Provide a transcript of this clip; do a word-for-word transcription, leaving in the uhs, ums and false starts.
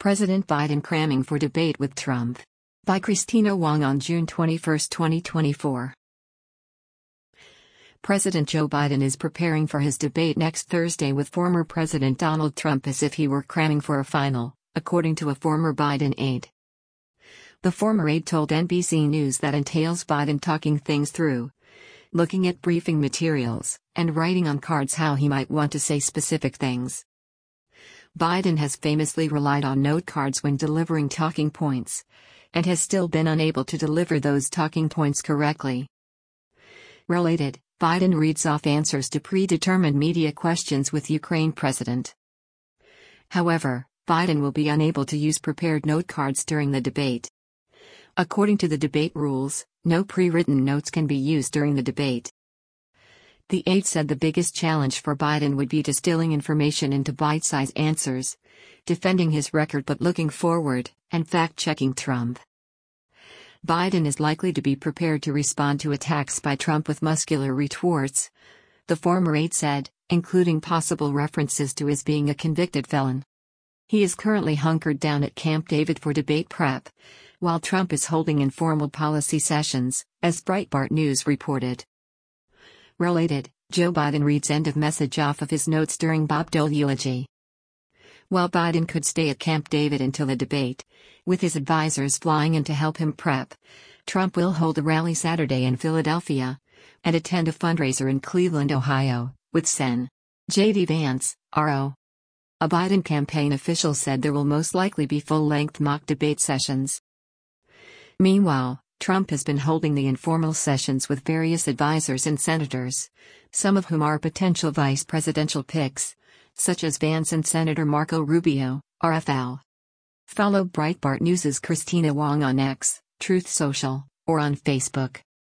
President Biden cramming for debate with Trump. By Christina Wong on June twenty-first, twenty twenty-four. President Joe Biden is preparing for his debate next Thursday with former President Donald Trump as if he were cramming for a final, according to a former Biden aide. The former aide told N B C News that entails Biden talking things through, looking at briefing materials, and writing on cards how he might want to say specific things. Biden has famously relied on note cards when delivering talking points, and has still been unable to deliver those talking points correctly. Related, Biden reads off answers to predetermined media questions with Ukraine president. However, Biden will be unable to use prepared note cards during the debate. According to the debate rules, no pre-written notes can be used during the debate. The aide said the biggest challenge for Biden would be distilling information into bite-sized answers, defending his record but looking forward, and fact-checking Trump. Biden is likely to be prepared to respond to attacks by Trump with muscular retorts, the former aide said, including possible references to his being a convicted felon. He is currently hunkered down at Camp David for debate prep, while Trump is holding informal policy sessions, as Breitbart News reported. Related, Joe Biden reads end of message off of his notes during Bob Dole eulogy. While Biden could stay at Camp David until the debate, with his advisors flying in to help him prep, Trump will hold a rally Saturday in Philadelphia and attend a fundraiser in Cleveland, Ohio, with Sen. J D Vance, R O A Biden campaign official said there will most likely be full-length mock debate sessions. Meanwhile, Trump has been holding the informal sessions with various advisors and senators, some of whom are potential vice presidential picks, such as Vance and Senator Marco Rubio, R F L. Follow Breitbart News' Christina Wong on X, Truth Social, or on Facebook.